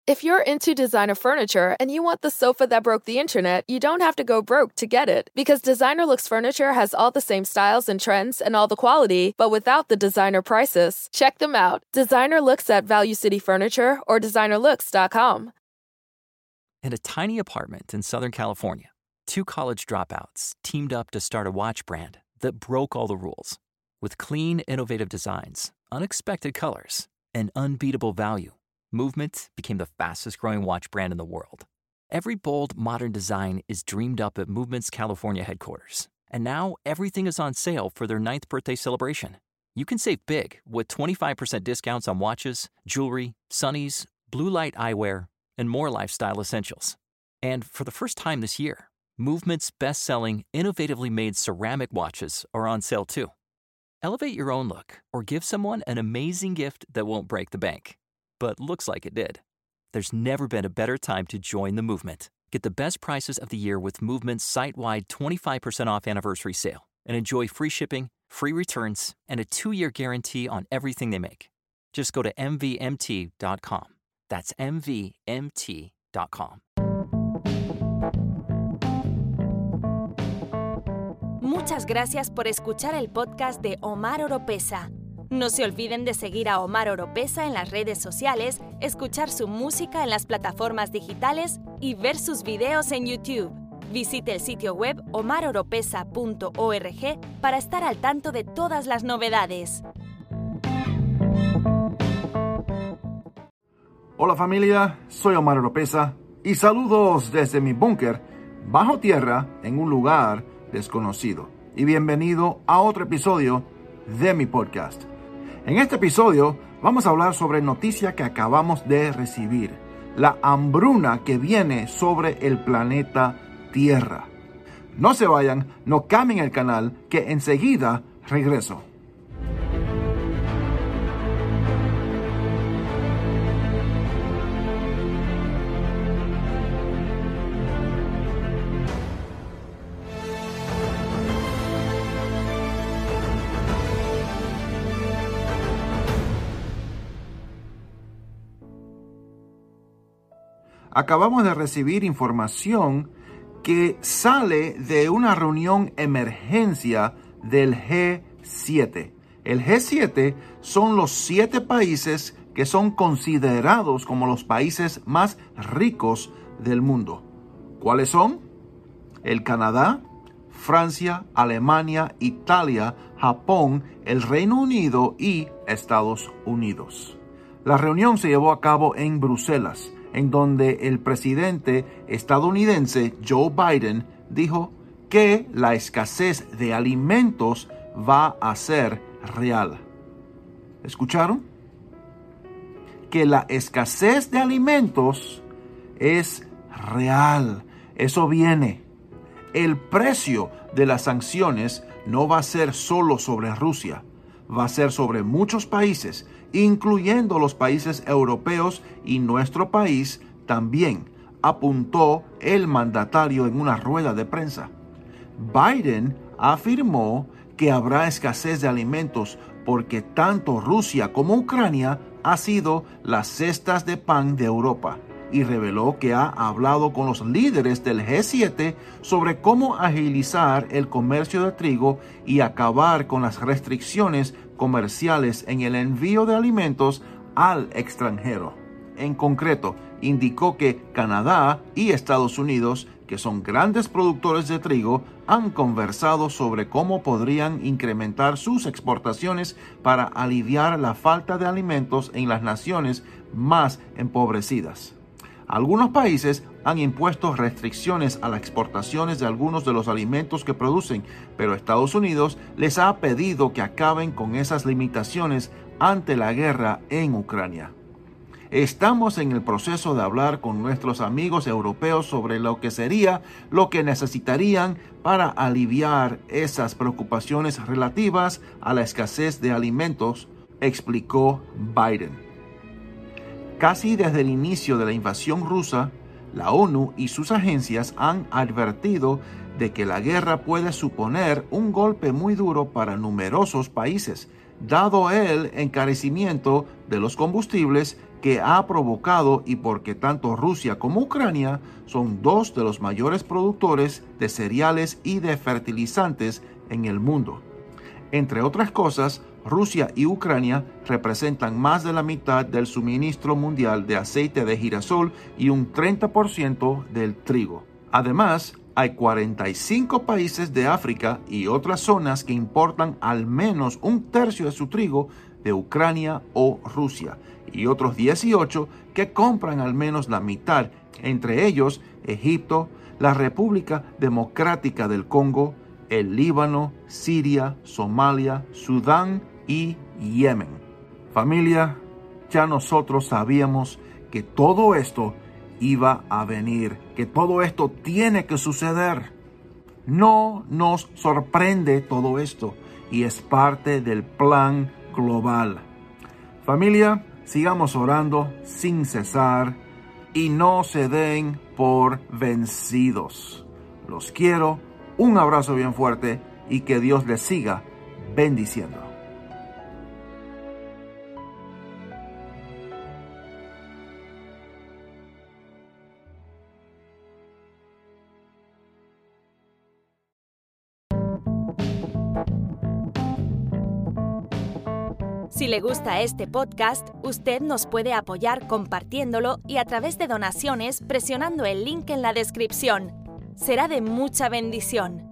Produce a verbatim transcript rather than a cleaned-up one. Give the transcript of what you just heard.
If you're into designer furniture and you want the sofa that broke the internet, you don't have to go broke to get it. Because Designer Looks Furniture has all the same styles and trends and all the quality, but without the designer prices. Check them out. Designer Looks at Value City Furniture or designer looks dot com. In a tiny apartment in Southern California, two college dropouts teamed up to start a watch brand that broke all the rules. With clean, innovative designs, unexpected colors, and unbeatable value, Movement became the fastest-growing watch brand in the world. Every bold, modern design is dreamed up at Movement's California headquarters. And now everything is on sale for their ninth birthday celebration. You can save big with twenty-five percent discounts on watches, jewelry, sunnies, blue light eyewear, and more lifestyle essentials. And for the first time this year, Movement's best-selling, innovatively made ceramic watches are on sale too. Elevate your own look or give someone an amazing gift that won't break the bank. But looks like it did. There's never been a better time to join the movement. Get the best prices of the year with Movement's site-wide twenty-five percent off anniversary sale and enjoy free shipping, free returns, and a two-year guarantee on everything they make. Just go to M V M T dot com. That's M V M T dot com. Muchas gracias por escuchar el podcast de Omar Oropesa. No se olviden de seguir a Omar Oropesa en las redes sociales, escuchar su música en las plataformas digitales y ver sus videos en YouTube. Visite el sitio web omar oropesa punto org para estar al tanto de todas las novedades. Hola familia, soy Omar Oropesa y saludos desde mi búnker bajo tierra en un lugar desconocido. Y bienvenido a otro episodio de mi podcast. En este episodio vamos a hablar sobre noticia que acabamos de recibir, la hambruna que viene sobre el planeta Tierra. No se vayan, no cambien el canal, que enseguida regreso. Acabamos de recibir información que sale de una reunión emergencia del G siete. El G siete son los siete países que son considerados como los países más ricos del mundo. ¿Cuáles son? El Canadá, Francia, Alemania, Italia, Japón, el Reino Unido y Estados Unidos. La reunión se llevó a cabo en Bruselas, en donde el presidente estadounidense Joe Biden dijo que la escasez de alimentos va a ser real. ¿Escucharon? Que la escasez de alimentos es real. Eso viene. El precio de las sanciones no va a ser solo sobre Rusia, va a ser sobre muchos países, incluyendo los países europeos y nuestro país también, apuntó el mandatario en una rueda de prensa. Biden afirmó que habrá escasez de alimentos porque tanto Rusia como Ucrania han sido las cestas de pan de Europa y reveló que ha hablado con los líderes del G siete sobre cómo agilizar el comercio de trigo y acabar con las restricciones comerciales en el envío de alimentos al extranjero. En concreto, indicó que Canadá y Estados Unidos, que son grandes productores de trigo, han conversado sobre cómo podrían incrementar sus exportaciones para aliviar la falta de alimentos en las naciones más empobrecidas. Algunos países han impuesto restricciones a las exportaciones de algunos de los alimentos que producen, pero Estados Unidos les ha pedido que acaben con esas limitaciones ante la guerra en Ucrania. Estamos en el proceso de hablar con nuestros amigos europeos sobre lo que sería lo que necesitarían para aliviar esas preocupaciones relativas a la escasez de alimentos, explicó Biden. Casi desde el inicio de la invasión rusa, la ONU y sus agencias han advertido de que la guerra puede suponer un golpe muy duro para numerosos países, dado el encarecimiento de los combustibles que ha provocado y porque tanto Rusia como Ucrania son dos de los mayores productores de cereales y de fertilizantes en el mundo. Entre otras cosas, Rusia y Ucrania representan más de la mitad del suministro mundial de aceite de girasol y un treinta por ciento del trigo. Además, hay cuarenta y cinco países de África y otras zonas que importan al menos un tercio de su trigo de Ucrania o Rusia, y otros dieciocho que compran al menos la mitad, entre ellos Egipto, la República Democrática del Congo, el Líbano, Siria, Somalia, Sudán y Yemen. Familia, ya nosotros sabíamos que todo esto iba a venir, que todo esto tiene que suceder. No nos sorprende todo esto y es parte del plan global. Familia, sigamos orando sin cesar y no se den por vencidos. Los quiero, un abrazo bien fuerte y que Dios les siga bendiciendo. Si le gusta este podcast, usted nos puede apoyar compartiéndolo y a través de donaciones presionando el link en la descripción. Será de mucha bendición.